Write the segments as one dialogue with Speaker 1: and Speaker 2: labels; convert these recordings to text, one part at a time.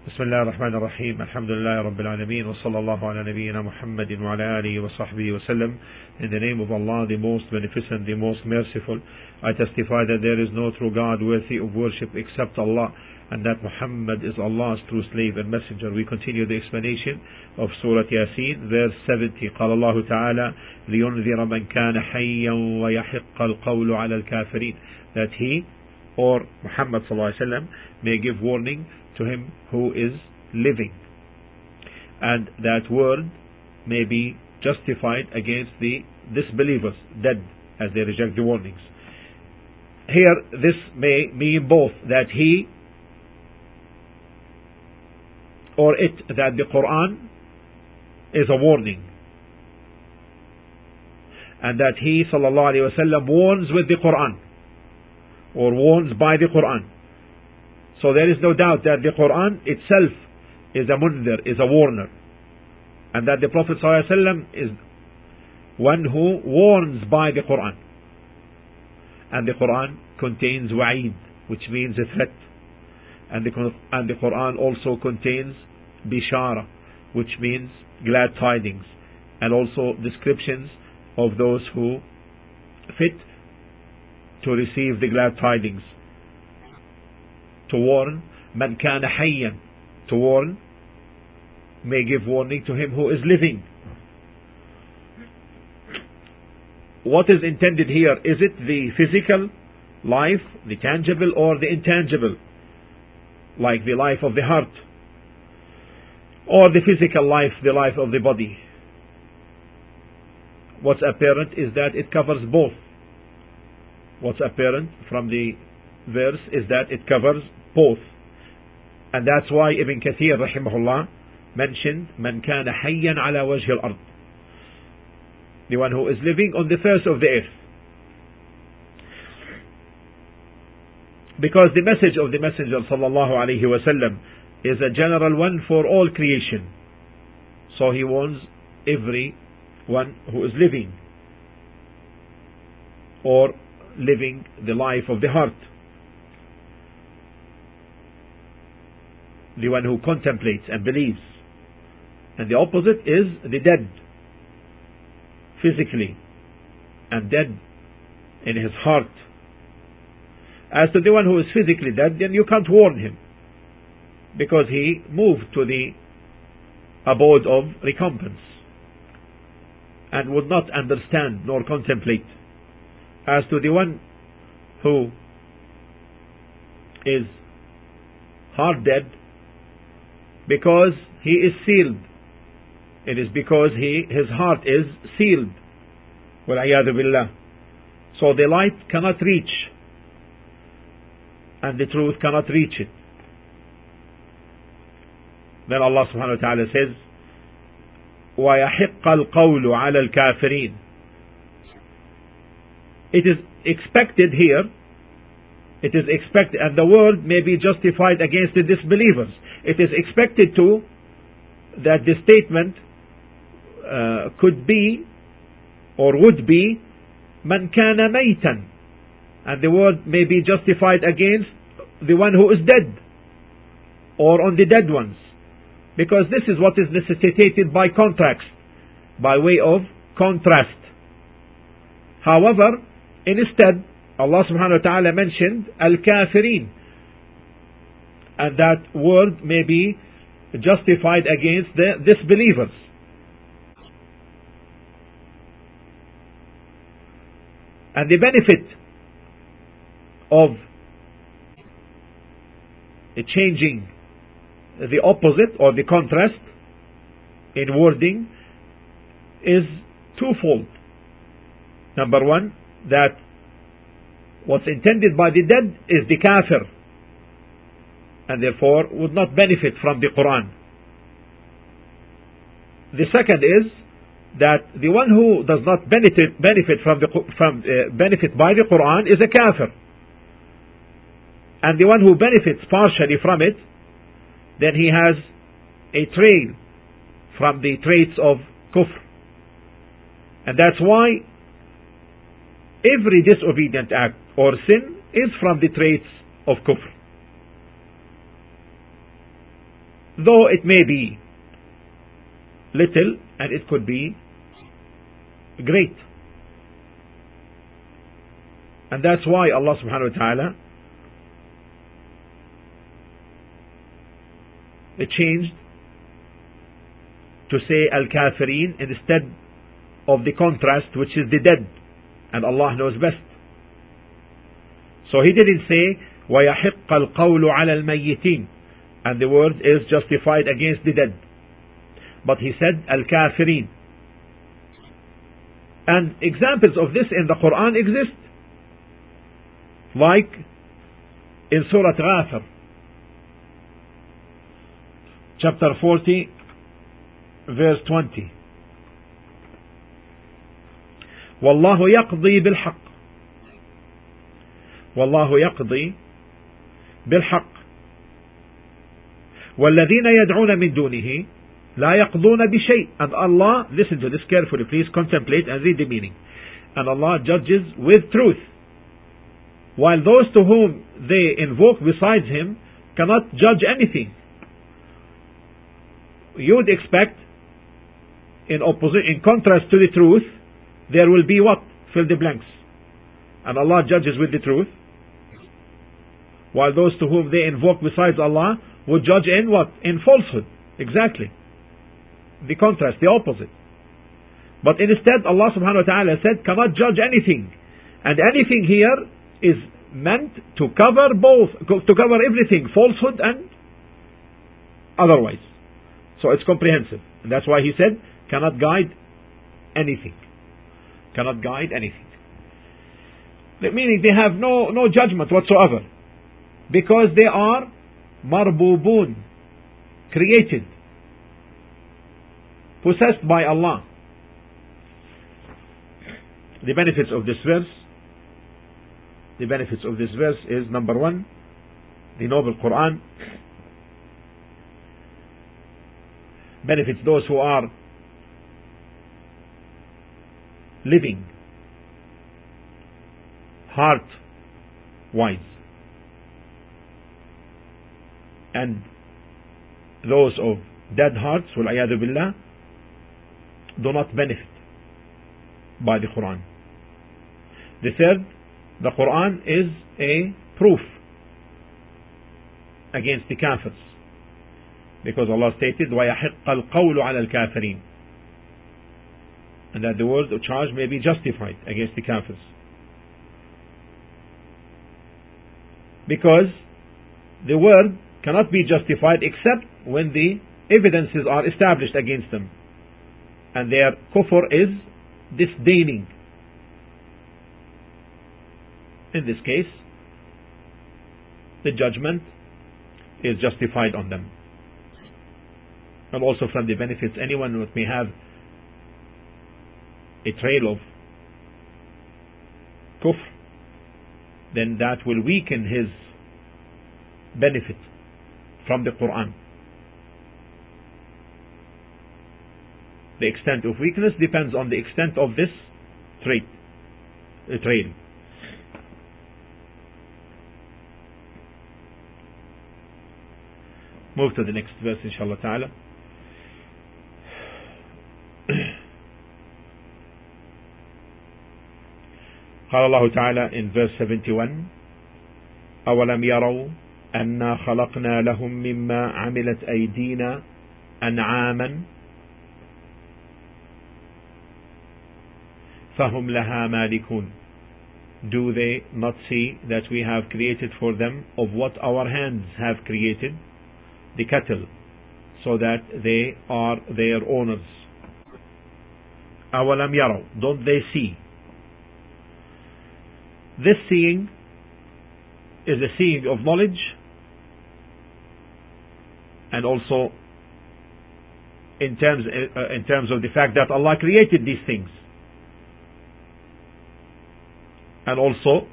Speaker 1: بسم الله الرحمن الرحيم الحمد لله رب العالمين وصلى الله على نبينا محمد وعلى آله وصحبه وسلم. In the name of Allah, the most beneficent, the most merciful, I testify that there is no true God worthy of worship except Allah, and that Muhammad is Allah's true slave and messenger. We continue the explanation of Surah Yasin, verse 70. قال الله تعالى لينذر من كان حيا ويحق القول على الكافرين, that he or Muhammad صلى الله عليه وسلم may give warning to him who is living, and that word may be justified against the disbelievers, dead, as they reject the warnings. Here this may mean both that he or it, that the Quran is a warning, and that he sallallahu alaihi wasallam warns with the Quran, or warns by the Quran. So there is no doubt that the Quran itself is a mundir, is a warner, and that the Prophet ﷺ is one who warns by the Quran. And the Quran contains wa'id, which means a threat, and the Quran also contains bishara, which means glad tidings, and also descriptions of those who fit to receive the glad tidings. To warn, man kana hayyan, to warn, may give warning to him who is living. What is intended here? Is it the physical life, the tangible, or the intangible, like the life of the heart, or the physical life, the life of the body? What's apparent is that it covers both. What's apparent from the verse is that it covers both, and that's why Ibn Kathir rahimahullah mentioned man kana hayyan ala wajh al-ard, the one who is living on the face of the earth, because the message of the Messenger sallallahu alaihi wasallam is a general one for all creation. So he warns everyone who is living, or living the life of the heart, the one who contemplates and believes. And the opposite is the dead, physically, and dead in his heart. As to the one who is physically dead, then you can't warn him, because he moved to the abode of recompense and would not understand nor contemplate. As to the one who is heart dead, because he is sealed, it is because his heart is sealed, wal-iyadhu billah. So the light cannot reach, and the truth cannot reach it. Then Allah subhanahu wa ta'ala says, وَيَحِقَّ الْقَوْلُ عَلَى الْكَافِرِينَ. It is expected here, it is expected, and the word may be justified against the disbelievers. It is expected to, that the statement could be, or would be, man kana maytan, and the word may be justified against the one who is dead, or on the dead ones, because this is what is necessitated by contrast, by way of contrast. However, instead, Allah subhanahu wa ta'ala mentioned al-kafirin, and that word may be justified against the disbelievers. And the benefit of changing the opposite or the contrast in wording is twofold. Number one, that what's intended by the dead is the kafir, and therefore would not benefit from the Quran. The second is that the one who does not benefit by the Quran is a kafir, and the one who benefits partially from it, then he has a trail from the traits of kufr. And that's why every disobedient act or sin is from the traits of kufr. though it may be little and it could be great. And that's why Allah subhanahu wa ta'ala changed to say al-kafirin instead of the contrast, which is the dead, and Allah knows best. So He didn't say وَيَحِقَّ الْقَوْلُ عَلَى الْمَيِّتِينَ, and the word is justified against the dead, but He said al-kafirin. And examples of this in the Quran exist, like in Surah Ghafir, chapter 40, verse 20. وَاللَّهُ يَقْضِي بِالْحَقِّ وَاللَّهُ يَقْضِي بِالْحَقِّ وَالَّذِينَ يَدْعُونَ مِن دُونِهِ لَا يَقْضُونَ بِشَيْءٍ. And Allah, listen to this carefully, please contemplate and read the meaning. And Allah judges with truth, while those to whom they invoke besides Him cannot judge anything. You would expect, in contrast to the truth, there will be what? Fill the blanks. And Allah judges with the truth, while those to whom they invoke besides Allah would judge in what? In falsehood. Exactly. The contrast, the opposite. But instead Allah subhanahu wa ta'ala said cannot judge anything. And anything here is meant to cover both, to cover everything, falsehood and otherwise. So it's comprehensive. And that's why He said cannot guide anything. Cannot guide anything. Meaning they have no judgment whatsoever, because they are marbubun, created, possessed by Allah. The benefits of this verse is, number one, the noble Quran benefits those who are living heart-wise, and those of dead hearts, wal-iyadu billah, do not benefit by the Quran. The third, the Quran is a proof against the kafirs, because Allah stated وَيَحِقَّ الْقَوْلُ عَلَى الْكَافِرِينَ, and that the word of charge may be justified against the kafirs, because the word cannot be justified except when the evidences are established against them, and their kufr is disdaining. In this case, the judgment is justified on them. And also from the benefits, anyone who may have a trail of kufr, then that will weaken his benefit from the Quran. The extent of weakness depends on the extent of this trail. Move to the next verse, inshallah ta'ala. قال الله تعالى in verse 71, أولم يروا أنا خلقنا لهم مما عملت أيدينا أنعاما فهم لها مالكون. Do they not see that we have created for them of what our hands have created, the cattle, so that they are their owners? أولم يروا, don't they see? This seeing is a seeing of knowledge, and also in terms of the fact that Allah created these things, and also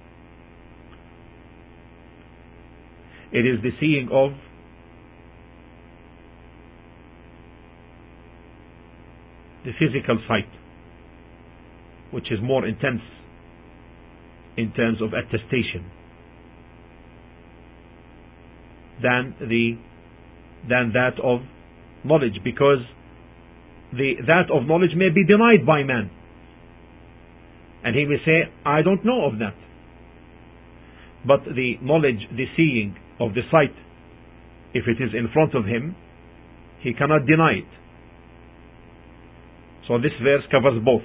Speaker 1: it is the seeing of the physical sight, which is more intense in terms of attestation than the than that of knowledge, because that of knowledge may be denied by man, and he may say, I don't know of that. But the knowledge, the seeing of the sight, if it is in front of him, he cannot deny it. So this verse covers both.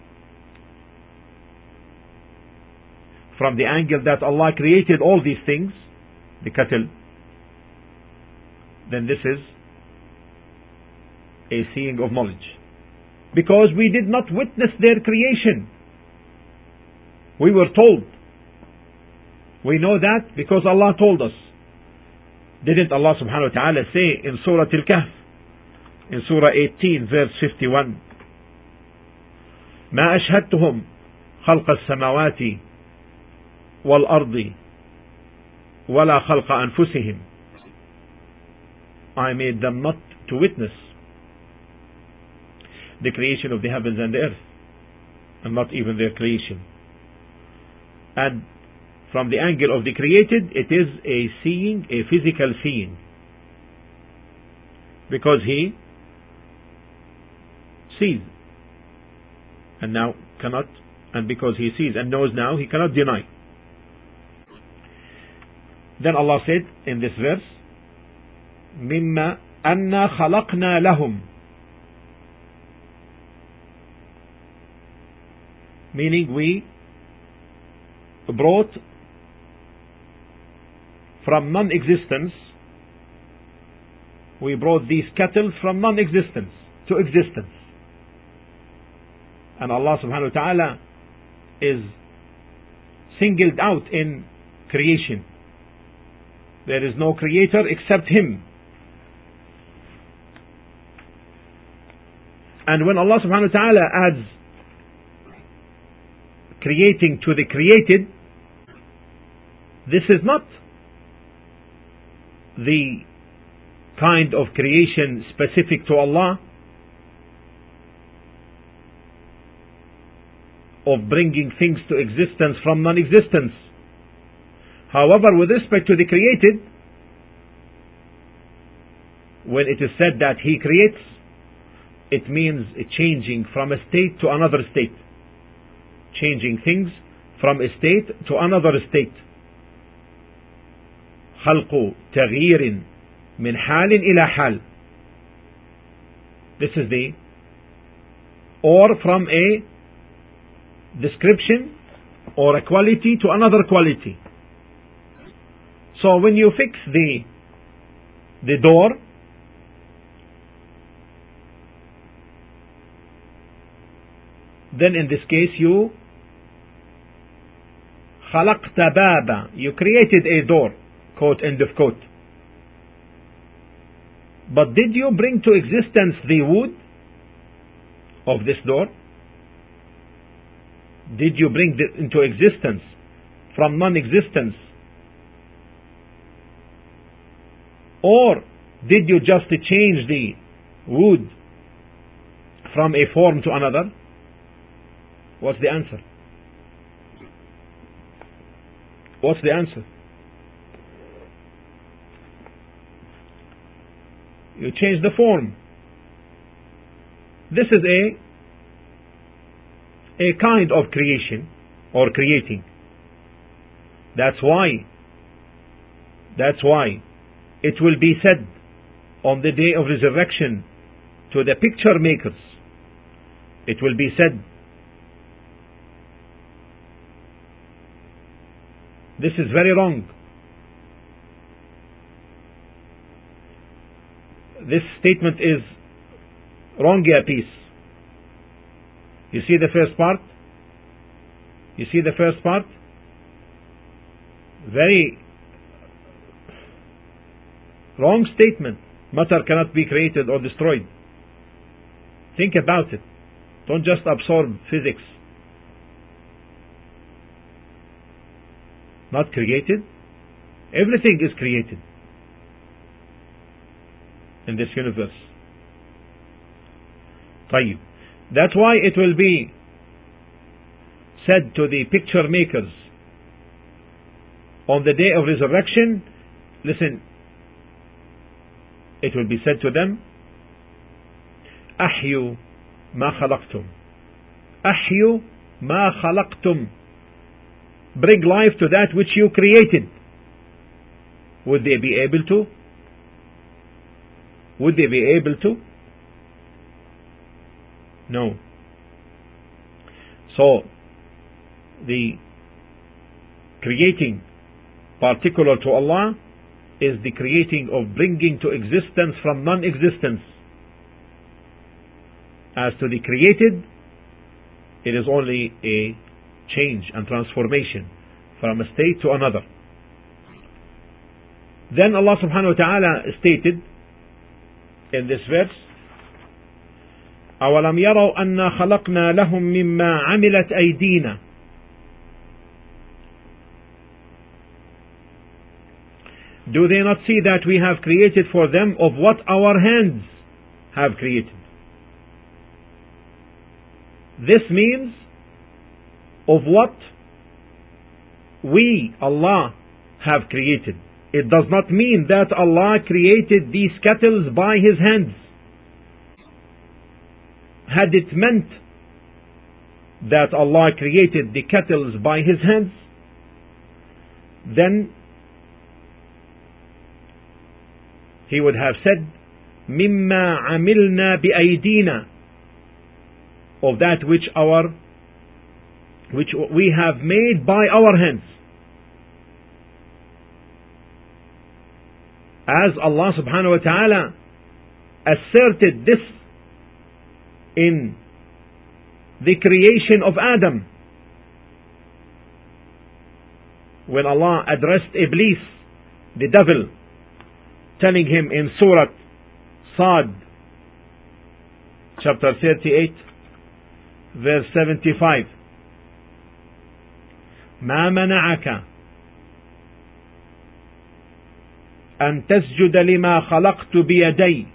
Speaker 1: From the angle that Allah created all these things, the cattle, then this is a seeing of knowledge. Because we did not witness their creation. We were told. We know that because Allah told us. Didn't Allah subhanahu wa ta'ala say in Surah Al-Kahf, in Surah 18 verse 51, ما أشهدتهم خلق السماوات والأرض ولا خلق أنفسهم. I made them not to witness the creation of the heavens and the earth, and not even their creation. And from the angle of the created, it is a seeing, a physical seeing, because he sees and now cannot, and because he sees and knows now, he cannot deny. Then Allah said in this verse, مما أنا خلقنا لهم, meaning we brought from non-existence, we brought these cattle from non-existence to existence. And Allah subhanahu wa ta'ala is singled out in creation. There is no creator except Him. And when Allah subhanahu wa ta'ala adds creating to the created, this is not the kind of creation specific to Allah of bringing things to existence from non-existence. However, with respect to the created, when it is said that He creates, it means changing from a state to another state, changing things from a state to another state. خلق تغيير من حال إلى حال. This is the, or from a description or a quality to another quality. So when you fix the door, then in this case you خلقت بابا, you created a door, quote, end of quote. But did you bring to existence the wood of this door? Did you bring it into existence from non-existence? Or did you just change the wood from a form to another? What's the answer? What's the answer? You change the form. This is a kind of creation or creating. That's why it will be said on the day of resurrection to the picture makers, it will be said, this is very wrong. This statement is wrong a piece. You see the first part? You see the first part? Very wrong statement. Matter cannot be created or destroyed. Think about it. Don't just absorb physics. Not created. Everything is created in this universe. طيب. That's why it will be said to the picture makers on the day of resurrection, listen, it will be said to them, أحيوا ما خلقتم. أحيوا ما خلقتم. Bring life to that which you created. Would they be able to? Would they be able to? No. So, the creating particular to Allah is the creating of bringing to existence from non-existence. As to the created, it is only a change and transformation from a state to another. Then Allah subhanahu wa ta'ala stated in this verse, أَوَلَمْ يَرَوْا أَنَّا خَلَقْنَا لَهُم مِّمَّا عَمِلَتْ أَيْدِينَا. Do they not see that we have created for them of what our hands have created? This means of what we, Allah, have created. It does not mean that Allah created these cattle by His hands. Had it meant that Allah created the cattle by His hands, then He would have said, مِمَّا عَمِلْنَا بِأَيْدِينَا, of that which we have made by our hands. As Allah subhanahu wa ta'ala asserted this in the creation of Adam, when Allah addressed Iblis, the devil, telling him in Surah Sad, chapter 38, verse 75, ما منعك أن تسجد لما خلقت بيدي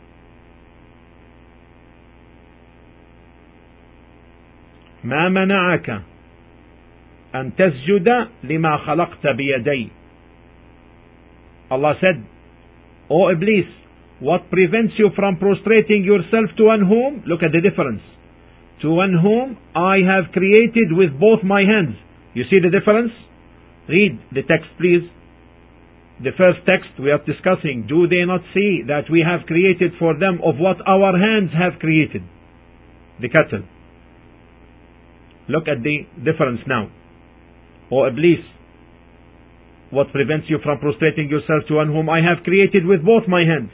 Speaker 1: ما منعك أن تسجد لما خلقت بيدي. Allah said, O Iblis, what prevents you from prostrating yourself to one whom, look at the difference, to one whom I have created with both my hands. You see the difference? Read the text, please. The first text we are discussing, do they not see that we have created for them of what our hands have created? The cattle. Look at the difference now. O Iblis, what prevents you from prostrating yourself to one whom I have created with both my hands?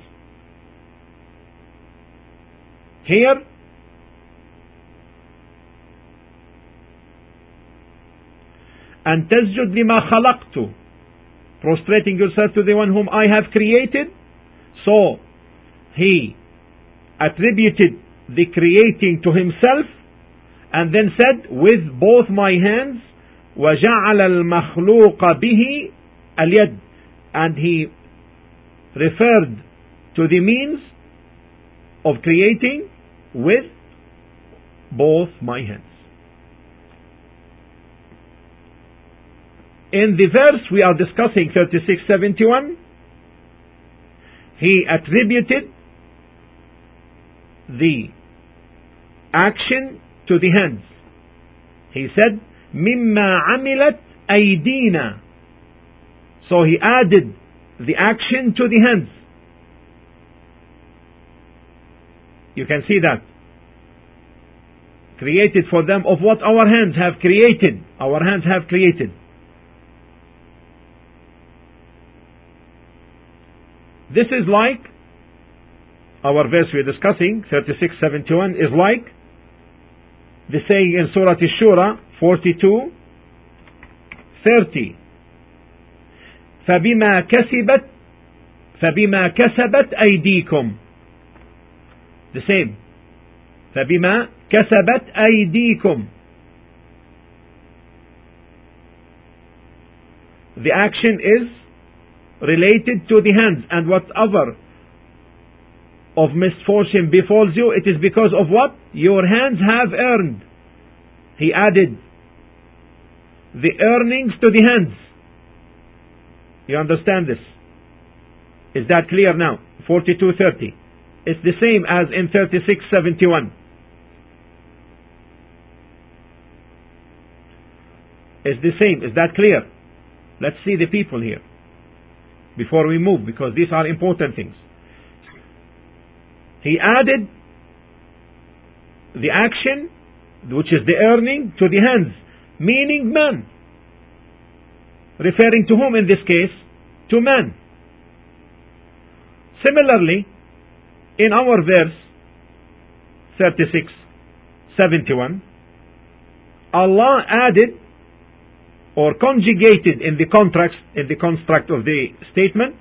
Speaker 1: Here, أن تسجد لما خلقت, prostrating yourself to the one whom I have created. So he attributed the creating to himself and then said, with both my hands, وجعل المخلوق به اليد, and he referred to the means of creating with both my hands. In the verse we are discussing, 36:71, he attributed the action to the hands. He said, مِمَّا عَمِلَتْ أَيْدِينَا. So he added the action to the hands. You can see that. Created for them of what our hands have created. Our hands have created. This is like, our verse we are discussing, 36:71, is like the saying in Surah Ash-Shura 42:30, فَبِمَا كَسَبَتْ أَيْدِيكُمْ. The same. فَبِمَا كَسَبَتْ أَيْدِيكُمْ. The action is related to the hands, and whatever of misfortune befalls you, it is because of what your hands have earned. He added the earnings to the hands. You understand this? Is that clear now? 42:30. It's the same as in 36:71. It's the same. Is that clear? Let's see the people here before we move, because these are important things. He added the action, which is the earning, to the hands, meaning man. Referring to whom in this case? To man. Similarly, in our verse 36:71, Allah added or conjugated in the construct of the statement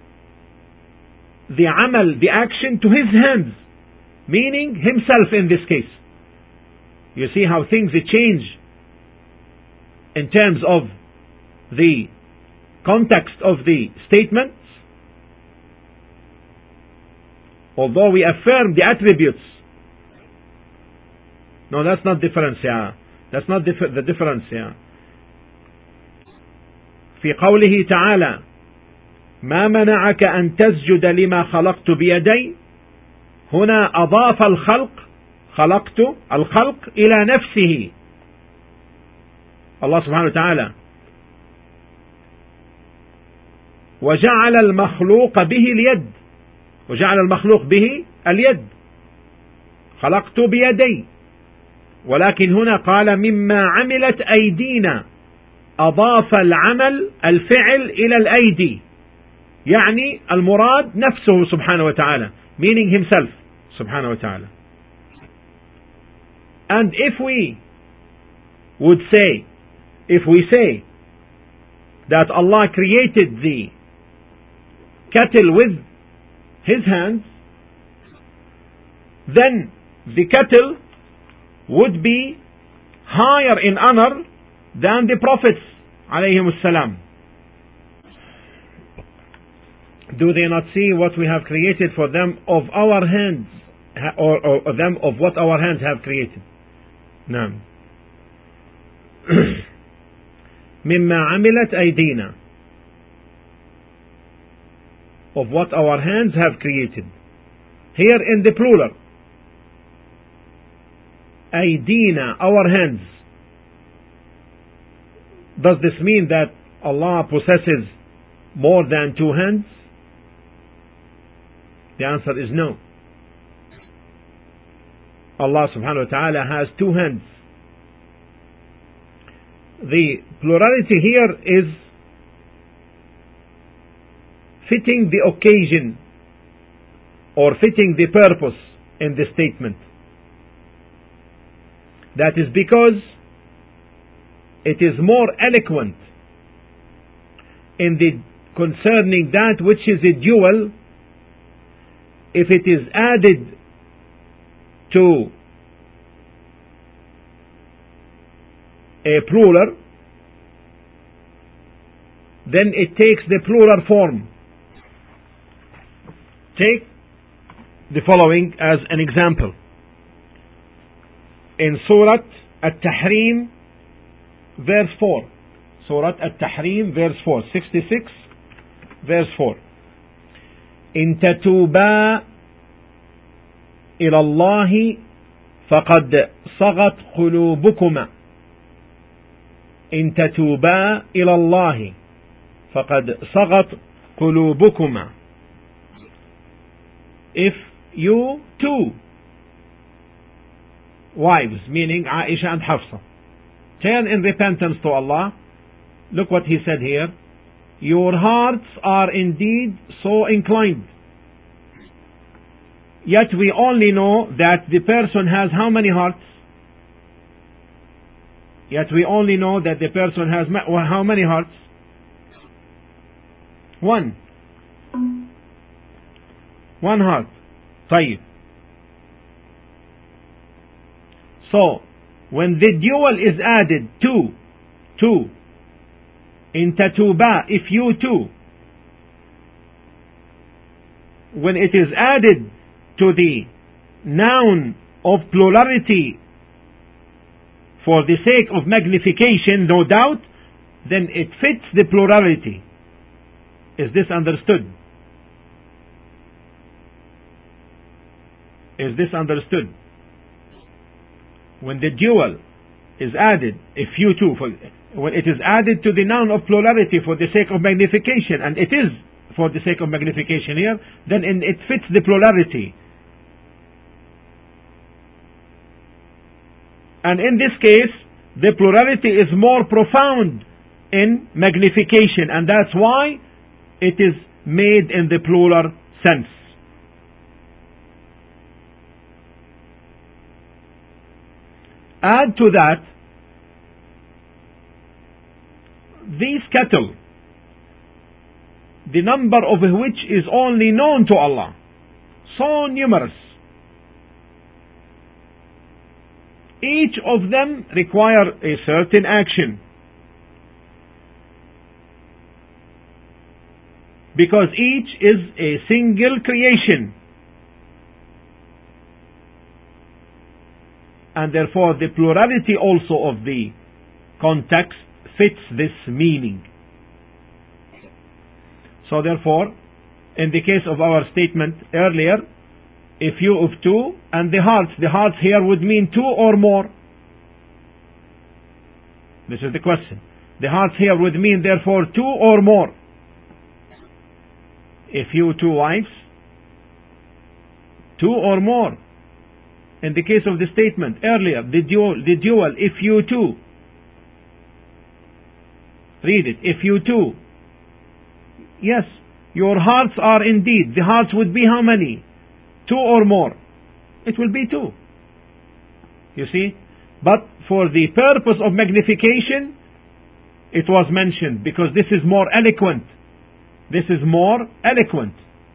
Speaker 1: the amal, the action, to his hands, meaning himself in this case. You see how things change in terms of the context of the statements. Although we affirm the attributes. No, that's not difference, yeah. That's not the difference, yeah. في قوله تعالى ما منعك أن تسجد لما خلقت بيدي، هنا أضاف خلقت الخلق إلى نفسه. الله سبحانه وتعالى وجعل المخلوق به اليد، وجعل المخلوق به اليد، خلقت بيدي، ولكن هنا قال مما عملت أيدينا، أضاف العمل الفعل إلى الأيدي، يعني المراد نفسه سبحانه وتعالى, meaning himself سبحانه وتعالى. And if we say that Allah created the cattle with his hands, then the cattle would be higher in honor than the prophets alayhimus salam. Do they not see what we have created for them of our hands, or them of what our hands have created? نعم. مما عملت أيدينا, of what our hands have created. Here in the plural, أيدينا, our hands. Does this mean that Allah possesses more than two hands? The answer is no. Allah subhanahu wa ta'ala has two hands. The plurality here is fitting the occasion or fitting the purpose in the statement. That is because it is more eloquent in the concerning that which is a dual if it is added to a plural, then it takes the plural form. Take the following as an example. In Surah At-Tahrim verse 4. Surah At-Tahrim verse 4. 66 verse 4. إن تتوبا إلى الله فقد صغت قلوبكما. إن تتوبا إلى الله فقد صغت قلوبكما. If you two wives, meaning Aisha and Hafsa, turn in repentance to Allah, look what he said here. Your hearts are indeed so inclined. Yet we only know that the person has how many hearts? Yet we only know that the person has how many hearts? One. One heart. طيب. So, when the dual is added, two, in tatuba, if you two, when it is added to the noun of plurality for the sake of magnification, no doubt, then it fits the plurality. Is this understood? Is this understood? When the dual is added, if you two, when it is added to the noun of plurality for the sake of magnification, and it is for the sake of magnification here, then it fits the plurality. And in this case, the plurality is more profound in magnification, and that's why it is made in the plural sense. Add to that, these cattle, the number of which is only known to Allah, so numerous. Each of them require a certain action, because each is a single creation, and therefore the plurality also of the context fits this meaning. So therefore, in the case of our statement earlier, a few of two, and the hearts here would mean two or more. This is the question. The hearts here would mean therefore two or more. A few, two wives, two or more. In the case of the statement earlier, the dual, if you two. Read it, if you two. Yes, your hearts are indeed, the hearts would be how many? Two or more. It will be two. You see? But for the purpose of magnification, it was mentioned because this is more eloquent. This is more eloquent.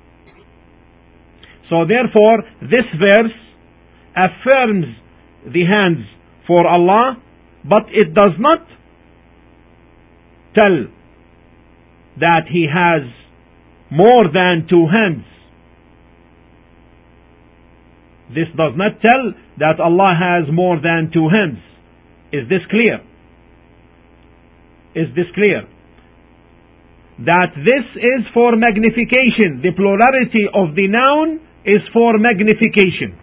Speaker 1: So therefore, this verse affirms the hands for Allah, but it does not tell that He has more than two hands. This does not tell that Allah has more than two hands. Is this clear? Is this clear? That this is for magnification. The plurality of the noun is for magnification.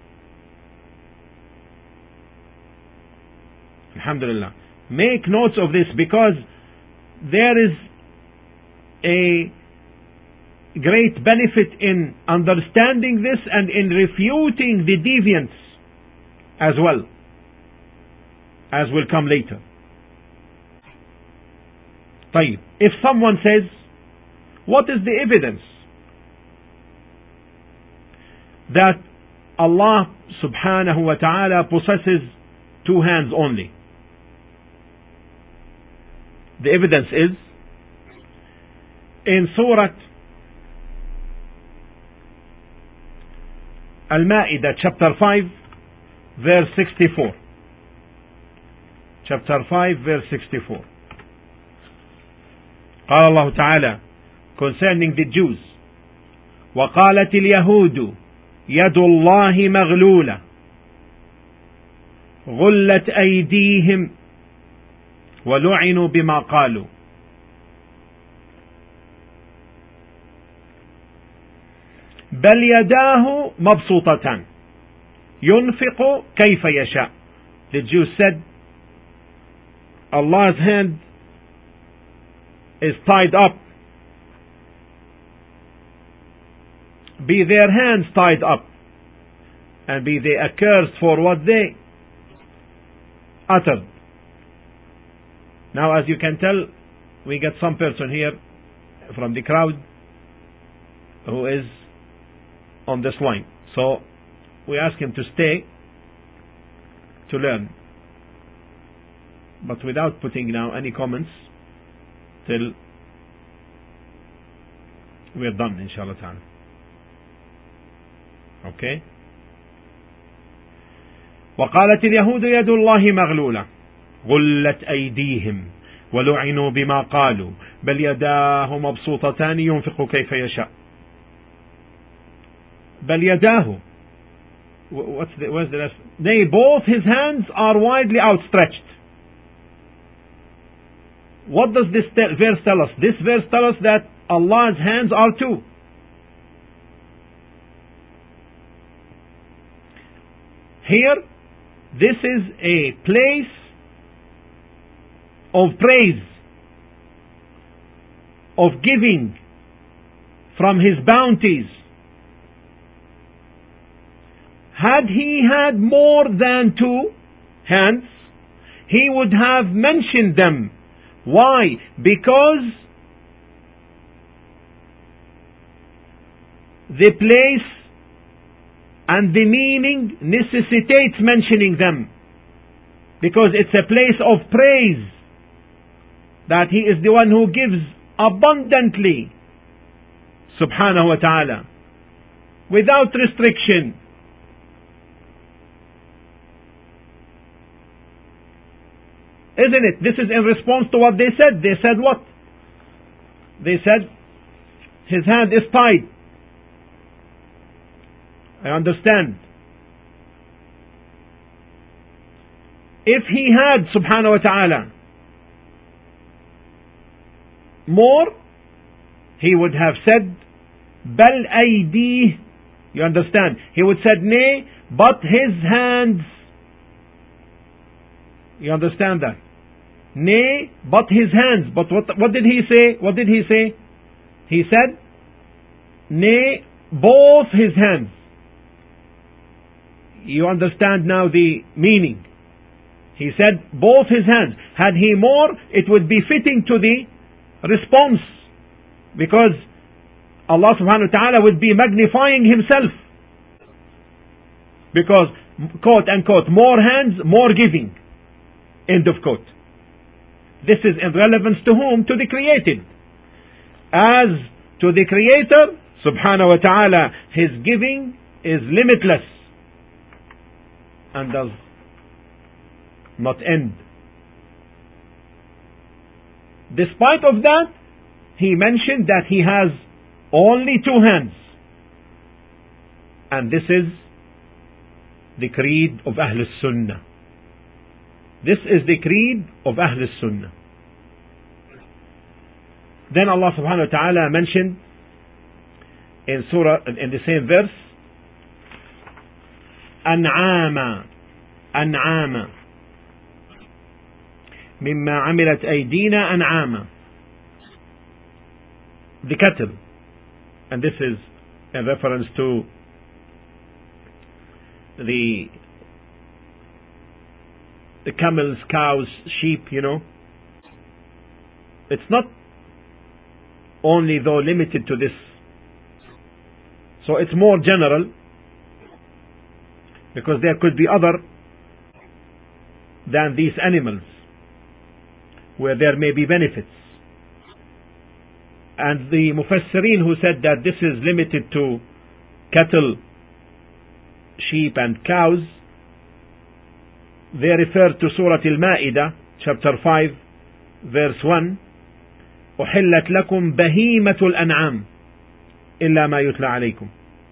Speaker 1: Alhamdulillah. Make notes of this, because there is a great benefit in understanding this and in refuting the deviants as well, as will come later. طيب. If someone says, what is the evidence that Allah subhanahu wa ta'ala possesses two hands only? The evidence is in Surah Al-Ma'idah chapter 5 verse 64. Chapter 5 verse 64. قال الله تعالى concerning the Jews, وقالت اليهود يد الله مغلولة غلت أيديهم ولعنوا بما قالوا. بل يداه مبسوطتان ينفق كيف يشاء. The Jews said, Allah's hand is tied up. Be their hands tied up, and be they accursed for what they uttered. Now, as you can tell, we get some person here from the crowd who is on this line. So, we ask him to stay to learn, but without putting now any comments till we're done, inshallah ta'ala. Okay? وقالت اليهود يد الله مغلولة غلت أيديهم ولعنوا بما قالوا بل يداه مبسوطتان ينفق كيف يشاء. بل يداه, what's the rest? They, both his hands are widely outstretched. What does this verse tell us? This verse tells us that Allah's hands are two. Here, this is a place of praise, of giving from His bounties. Had He had more than 2 hands, He would have mentioned them. Why? Because the place and the meaning necessitates mentioning them. Because it's a place of praise, that He is the one who gives abundantly, subhanahu wa ta'ala, without restriction. Isn't it? This is in response to what they said. They said what? They said, His hand is tied. I understand. If He had, subhanahu wa ta'ala, more, He would have said, Bal aydih. You understand? He would said, nay, but His hands. You understand that? Nay, but His hands. But what did He say? What did He say? He said, nay, both His hands. You understand now the meaning. He said, both His hands. Had He more, it would be fitting to the response. Because Allah subhanahu wa ta'ala would be magnifying Himself. Because, quote unquote, more hands, more giving. End of quote. This is in relevance to whom? To the created. As to the Creator, subhanahu wa ta'ala, His giving is limitless and does not end. Despite of that, He mentioned that He has only 2 hands. And this is the creed of Ahl Sunnah. This is the creed of Ahl Sunnah. Then Allah subhanahu wa ta'ala mentioned in surah, in the same verse, An'ama, An'ama, Mimma amilat aydina An'ama, the cattle. And this is a reference to the camels, cows, sheep, you know. It's not only though limited to this. So it's more general, because there could be other than these animals where there may be benefits. And the Mufassirin who said that this is limited to cattle, sheep and cows, they refer to Surah Al-Ma'idah, chapter 5, verse 1, أُحِلَّتْ لَكُمْ بَهِيمَةُ الْأَنْعَامِ إِلَّا مَا يُتْلَى عَلَيْكُمْ.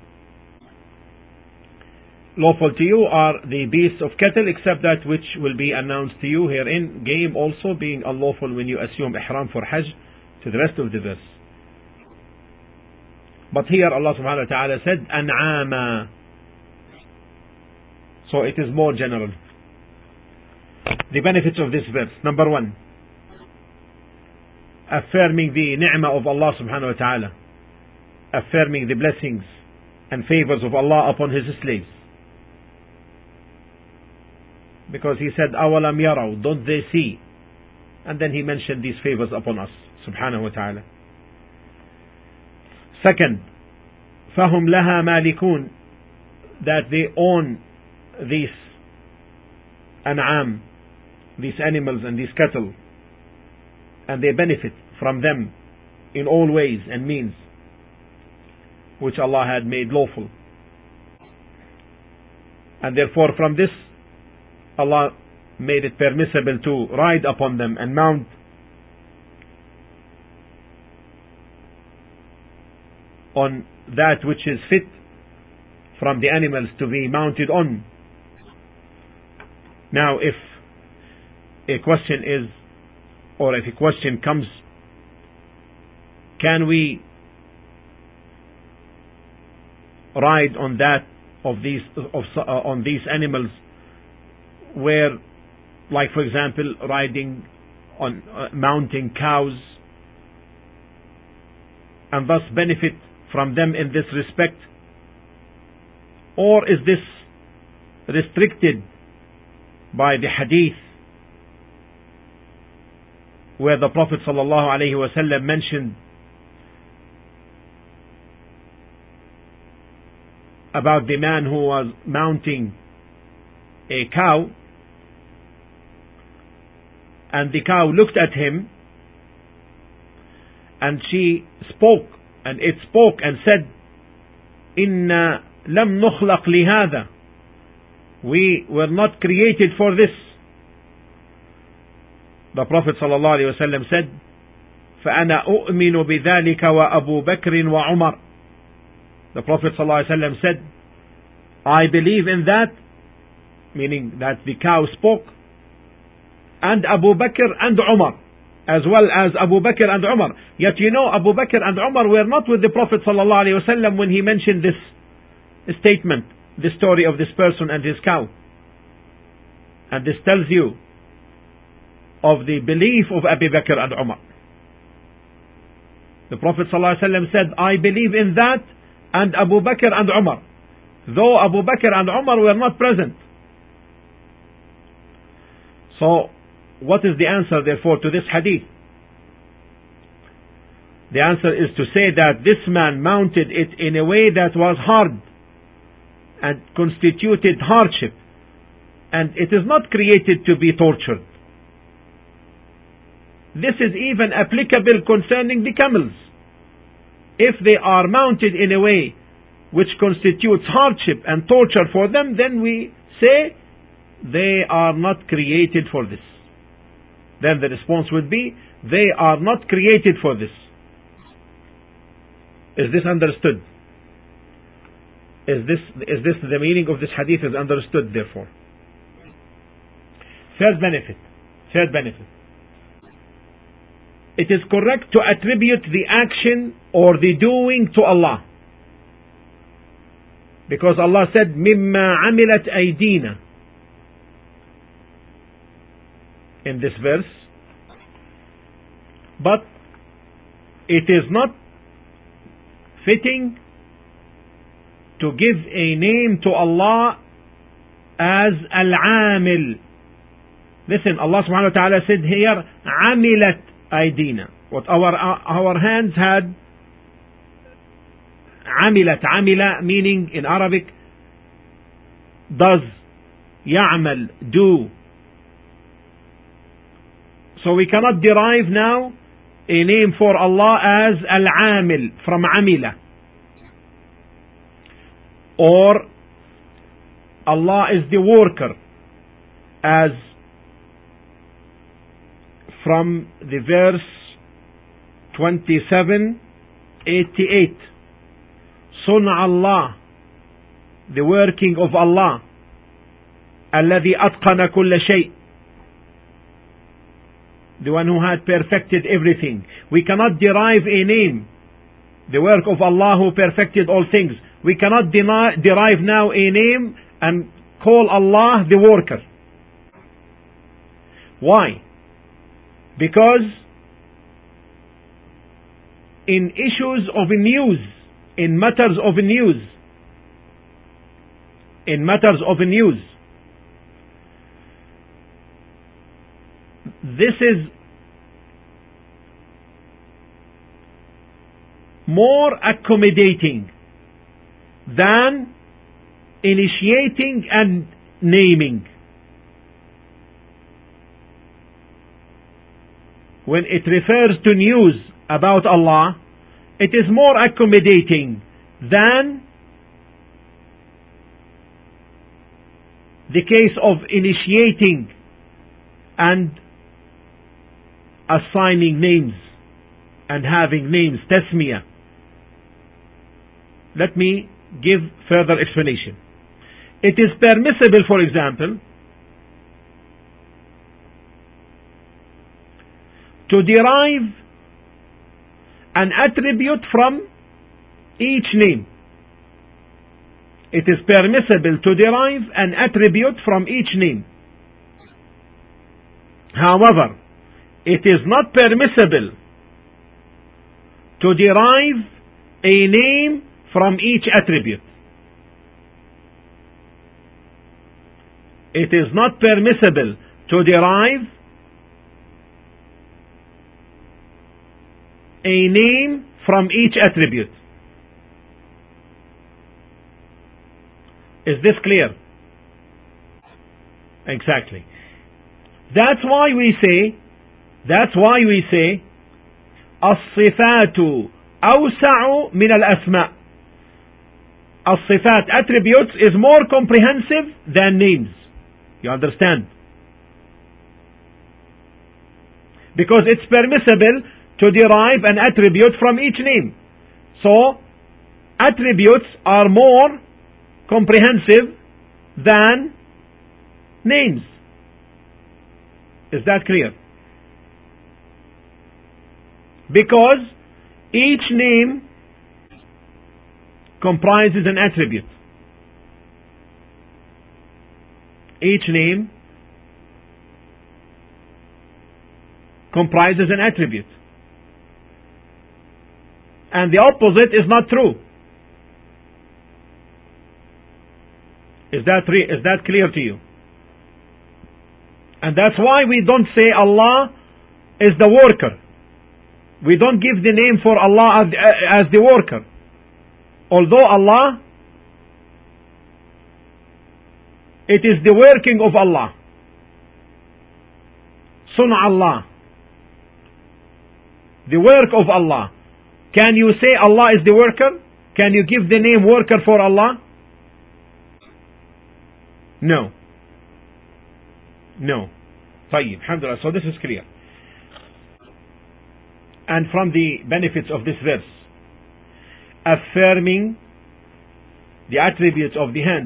Speaker 1: Lawful to you are the beasts of cattle, except that which will be announced to you herein, game also being unlawful when you assume ihram for Hajj, to the rest of the verse. But here Allah subhanahu wa ta'ala said, An'ama. So it is more general. The benefits of this verse. Number 1, affirming the ni'mah of Allah subhanahu wa ta'ala, affirming the blessings and favors of Allah upon His slaves. Because He said, أَوَلَمْ يَرَوْا, don't they see? And then He mentioned these favors upon us, subhanahu wa ta'ala. Second, فَهُمْ لَهَا مَالِكُونَ, that they own these an'am, these animals and these cattle, and they benefit from them in all ways and means which Allah had made lawful. And therefore from this Allah made it permissible to ride upon them and mount on that which is fit from the animals to be mounted on. Now if a question is, or if a question comes, can we ride on that on these animals, where, like for example, riding on mounting cows, and thus benefit from them in this respect? Or is this restricted by the hadith where the Prophet ﷺ mentioned about the man who was mounting a cow, and the cow looked at him, and she spoke, and it spoke and said, "Inna lam nukhlaq lihada." We were not created for this. The Prophet ﷺ said, فَأَنَا أُؤْمِنُ بِذَلِكَ وَأَبُو بَكْرٍ وَعُمَرٍ. The Prophet ﷺ said, I believe in that, meaning that the cow spoke, and Abu Bakr and Umar, as well as Abu Bakr and Umar. Yet you know, Abu Bakr and Umar were not with the Prophet ﷺ when he mentioned this statement, the story of this person and his cow. And this tells you of the belief of Abu Bakr and Umar. The Prophet ﷺ said, I believe in that, and Abu Bakr and Umar, though Abu Bakr and Umar were not present. So, what is the answer therefore to this hadith? The answer is to say that this man mounted it in a way that was hard and constituted hardship, and it is not created to be tortured. This is even applicable concerning the camels. If they are mounted in a way which constitutes hardship and torture for them, then we say they are not created for this. Then the response would be, they are not created for this. Is this understood? Is this the meaning of this hadith is understood therefore? Third benefit. It is correct to attribute the action or the doing to Allah. Because Allah said, مِمَّا عَمِلَتْ أَيْدِينَا in this verse. But it is not fitting to give a name to Allah as Al-Amil. Listen, Allah subhanahu wa ta'ala said here, عَمِلَتْ أَيْدِينَا. What our hands had, عَمِلَ meaning in Arabic, does, يعمل, do. So we cannot derive now a name for Allah as Al-Amil from Amila. Or Allah is the worker, as from the verse 27:88. Sun'a Allah, the working of Allah. الذي أتقن كل شيء, the one who had perfected everything. We cannot derive a name, the work of Allah who perfected all things. We cannot derive now a name and call Allah the worker. Why? Because in issues of news, in matters of news, this is more accommodating than initiating and naming. When it refers to news about Allah, it is more accommodating than the case of initiating and assigning names and having names, tasmiyah. Let me give further explanation. It is permissible, for example, to derive an attribute from each name. it is permissible to derive an attribute from each name. However, it is not permissible to derive a name from each attribute. It is not permissible to derive a name from each attribute. Is this clear? Exactly. That's why we say الصفات أوسع من الأسماء. الصفات, attributes, is more comprehensive than names. You understand? Because it's permissible to derive an attribute from each name. So, attributes are more comprehensive than names. Is that clear? Because each name comprises an attribute. Each name comprises an attribute. And the opposite is not true. Is that clear to you? And that's why we don't say Allah is the worker. We don't give the name for Allah as the worker. Although Allah, it is the working of Allah. Sun'a Allah. The work of Allah. Can you say Allah is the worker? Can you give the name worker for Allah? No. No. طيب, alhamdulillah. So this is clear. And from the benefits of this verse, affirming the attributes of the hands.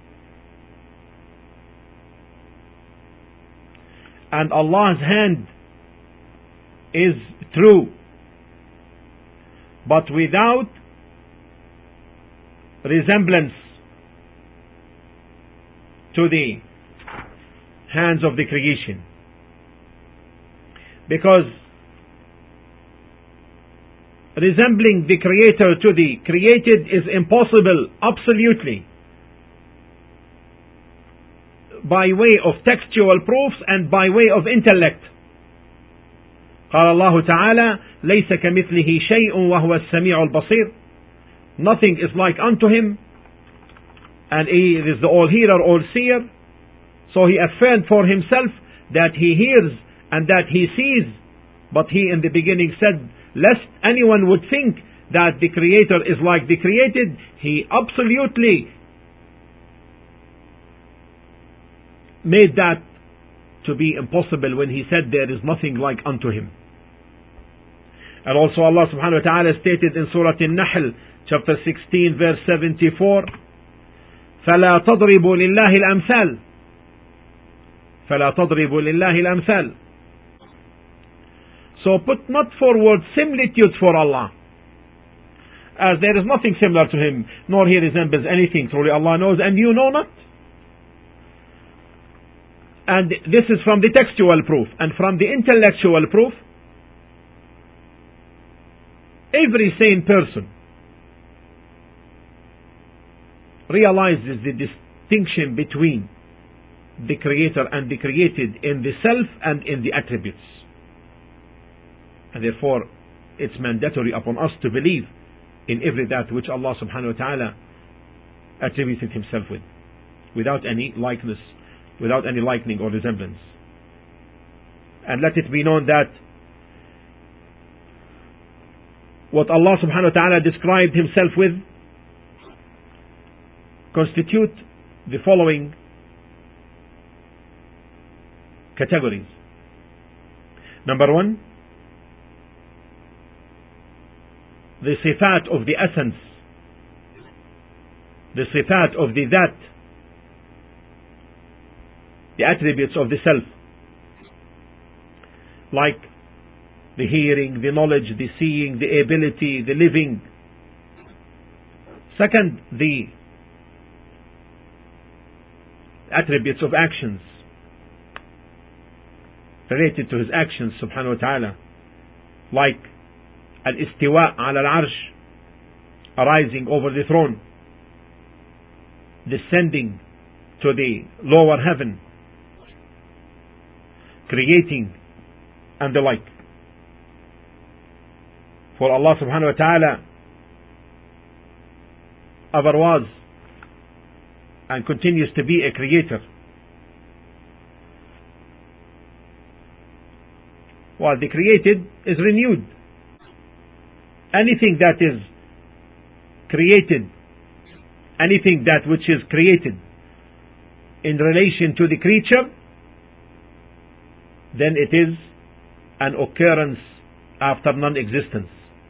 Speaker 1: And Allah's hand is true, but without resemblance to the hands of the creation. Because resembling the Creator to the created is impossible, absolutely, by way of textual proofs and by way of intellect. قال الله تعالى ليس كمثله شيء وهو السميع البصير. Nothing is like unto him, and he is the all-hearer, all-seer. So he affirmed for himself that he hears and that he sees. But he in the beginning said, lest anyone would think that the Creator is like the created, he absolutely made that to be impossible when he said there is nothing like unto him. And also Allah subhanahu wa ta'ala stated in Surah An-Nahl, chapter 16, verse 74, فَلَا تَضْرِبُوا لِلَّهِ الْأَمْثَالِ فَلَا تَضْرِبُوا لِلَّهِ الْأَمْثَالِ. So put not forward similitudes for Allah, as there is nothing similar to him, nor he resembles anything. Truly Allah knows and you know not. And this is from the textual proof. And from the intellectual proof, every sane person realizes the distinction between the Creator and the created in the self and in the attributes. And therefore, it's mandatory upon us to believe in every that which Allah subhanahu wa ta'ala attributed himself with, without any likeness, without any likening or resemblance. And let it be known that what Allah subhanahu wa ta'ala described himself with constitute the following categories. Number one, the sifat of the essence, the sifat of the that, the attributes of the self, like the hearing, the knowledge, the seeing, the ability, the living. Second, the attributes of actions related to his actions subhanahu wa ta'ala, like al-istiwa ala al-arsh, arising over the throne, descending to the lower heaven, creating, and the like. For Allah subhanahu wa ta'ala ever was and continues to be a creator. While the created is renewed. Anything that is created, anything that which is created in relation to the creature, then it is an occurrence after non-existence.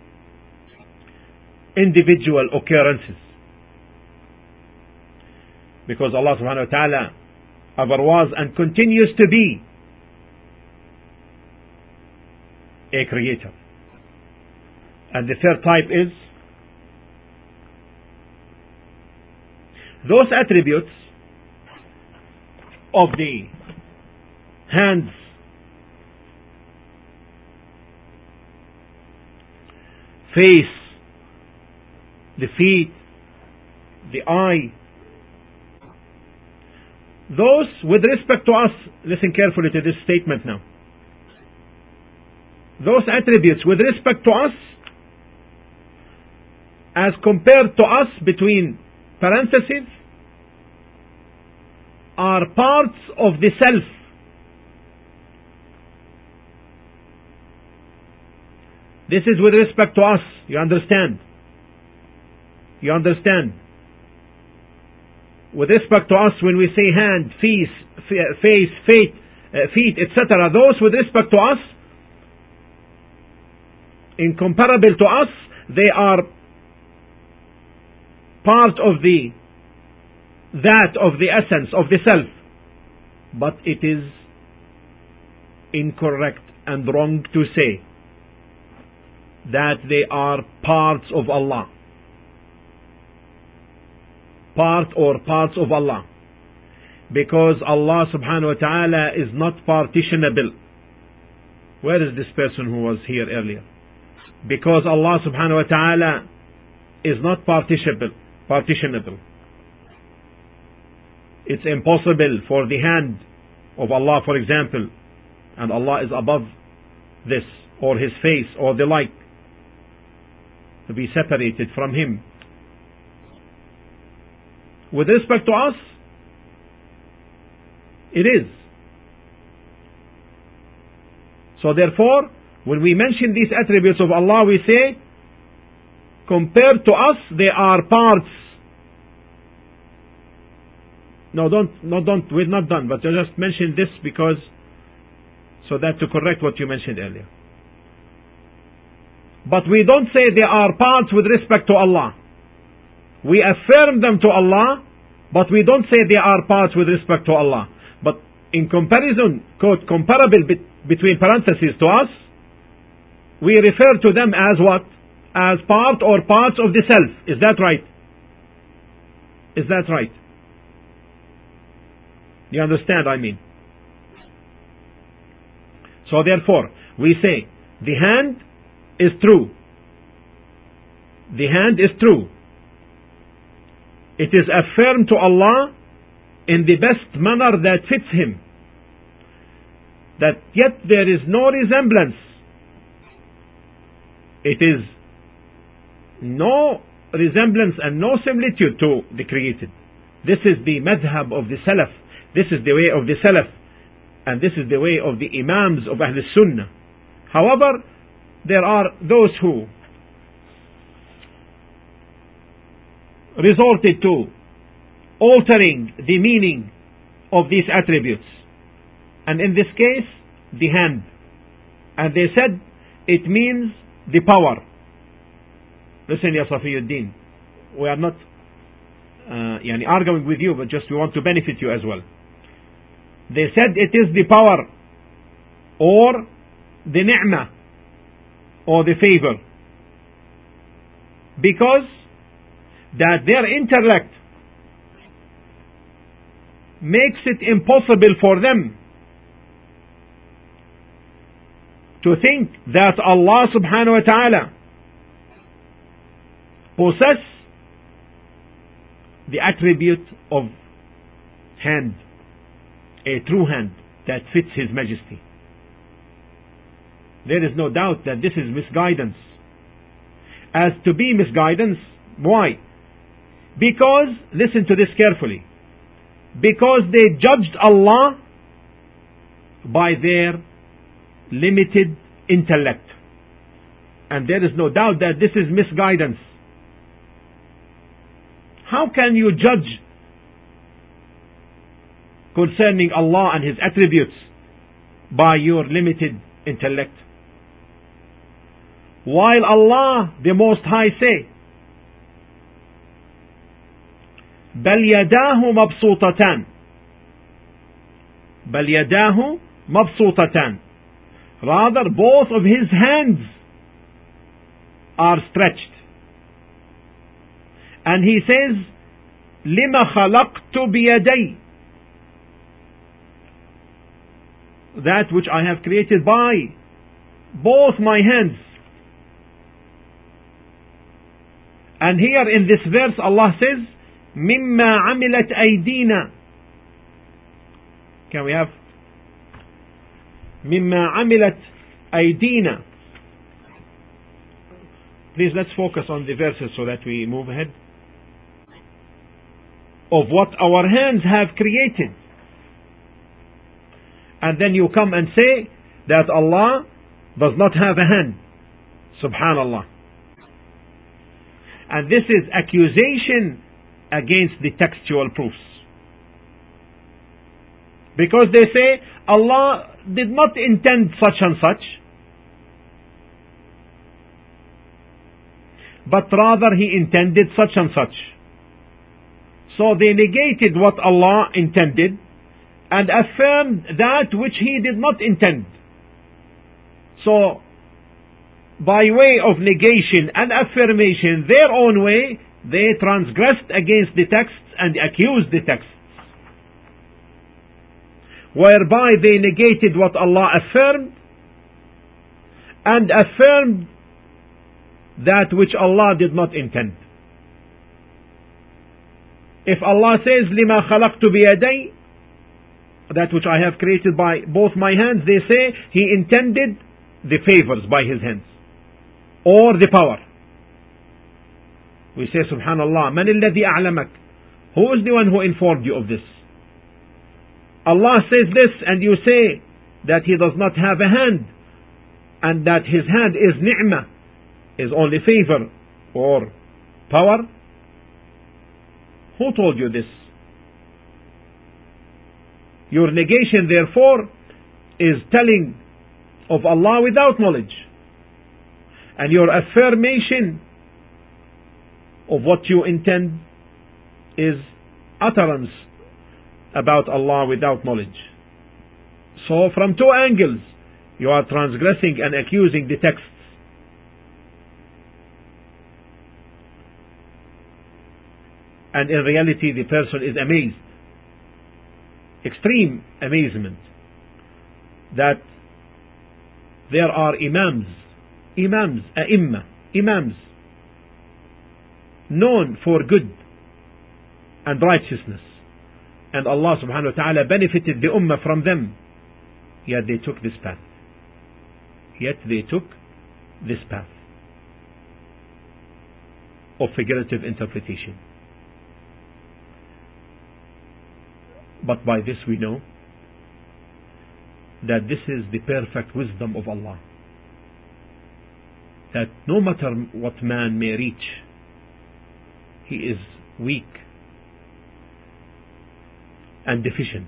Speaker 1: Individual occurrences. Because Allah subhanahu wa ta'ala ever was and continues to be a creator. And the third type is those attributes of the hands, face, the feet, the eye, those with respect to us, listen carefully to this statement now. Those attributes with respect to us, as compared to us, between parentheses, are parts of the self. This is with respect to us. You understand? You understand? With respect to us, when we say hand, face, feet, etc., those with respect to us, incomparable to us, they are part of the essence of the self. But it is incorrect and wrong to say that they are parts of Allah. Parts of Allah. Because Allah subhanahu wa ta'ala is not partitionable. Where is this person who was here earlier? Because Allah subhanahu wa ta'ala is not partitionable. It's impossible for the hand of Allah, for example, and Allah is above this, or His face, or the like, to be separated from Him. With respect to us, it is. So therefore, when we mention these attributes of Allah, we say, compared to us, they are parts. No, we're not done, but I just mentioned this because, so that to correct what you mentioned earlier. But we don't say they are parts with respect to Allah. We affirm them to Allah, but we don't say they are parts with respect to Allah. But in comparison, quote, comparable between parentheses to us, we refer to them as what? As part or parts of the self. Is that right? Is that right? You understand, I mean? So therefore, we say, the hand is true. The hand is true. It is affirmed to Allah in the best manner that fits Him. That yet there is no resemblance. It is no resemblance and no similitude to the created. This is the madhab of the Salaf. This is the way of the Salaf. And this is the way of the Imams of Ahl Sunnah. However, there are those who resorted to altering the meaning of these attributes. And in this case, the hand. And they said it means the power. Listen, Ya Safiyuddin, we are not arguing with you, but just we want to benefit you as well. They said it is the power or the ni'mah or the favor, because that their intellect makes it impossible for them to think that Allah subhanahu wa ta'ala possess the attribute of hand, a true hand that fits His Majesty. There is no doubt that this is misguidance. As to be misguidance, why? Because, listen to this carefully, because they judged Allah by their limited intellect. And there is no doubt that this is misguidance. How can you judge concerning Allah and His attributes by your limited intellect? While Allah the Most High say, بل يداه مبسوطتان بل يداه مبسوطتان, rather both of His hands are stretched. And He says, لما خلقت بيدي, that which I have created by both my hands. And here in this verse Allah says, مما عملت أيدينا. Can we have مما عملت أيدينا? Please let's focus on the verses so that we move ahead. Of what our hands have created. And then you come and say that Allah does not have a hand. Subhanallah. And this is accusation against the textual proofs. Because they say Allah did not intend such and such, but rather He intended such and such. So they negated what Allah intended and affirmed that which He did not intend. So, by way of negation and affirmation, their own way, they transgressed against the texts and accused the texts, whereby they negated what Allah affirmed and affirmed that which Allah did not intend. If Allah says, لِمَا خَلَقْتُ بِيَدَيْ, that which I have created by both my hands, they say He intended the favors by His hands, or the power. We say, Subhanallah, مَنِ الَّذِي أَعْلَمَكَ? Who is the one who informed you of this? Allah says this and you say that He does not have a hand, and that His hand is ni'mah, is only favor or power. Who told you this? Your negation, therefore, is telling of Allah without knowledge. And your affirmation of what you intend is utterance about Allah without knowledge. So from two angles, you are transgressing and accusing the texts. And in reality, the person is amazed. Extreme amazement that there are imams, imams, known for good and righteousness. And Allah subhanahu wa ta'ala benefited the ummah from them. Yet they took this path. Of figurative interpretation. But by this we know that this is the perfect wisdom of Allah. That no matter what man may reach, he is weak and deficient.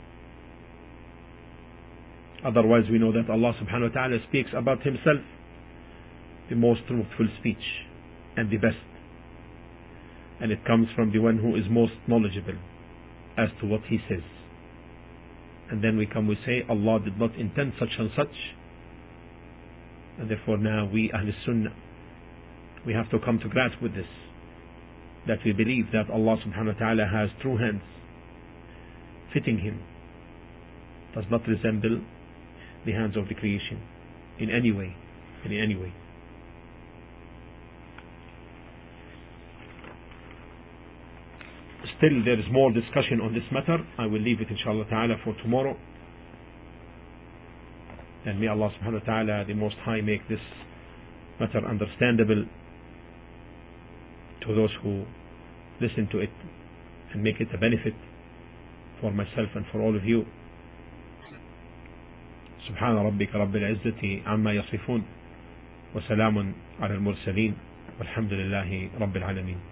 Speaker 1: Otherwise we know that Allah subhanahu wa ta'ala speaks about Himself the most truthful speech and the best. And it comes from the one who is most knowledgeable as to what He says. And then we say Allah did not intend such and such, and therefore now we Ahlul Sunnah, we have to come to grasp with this, that we believe that Allah subhanahu wa ta'ala has true hands fitting him, does not resemble the hands of the creation in any way. In any way. Still, there is more discussion on this matter. I will leave it inshallah ta'ala for tomorrow. And may Allah subhanahu wa ta'ala, the Most High, make this matter understandable to those who listen to it, and make it a benefit for myself and for all of you. سبحان ربك رب العزة عما يصفون وسلام على المرسلين والحمد لله رب العالمين.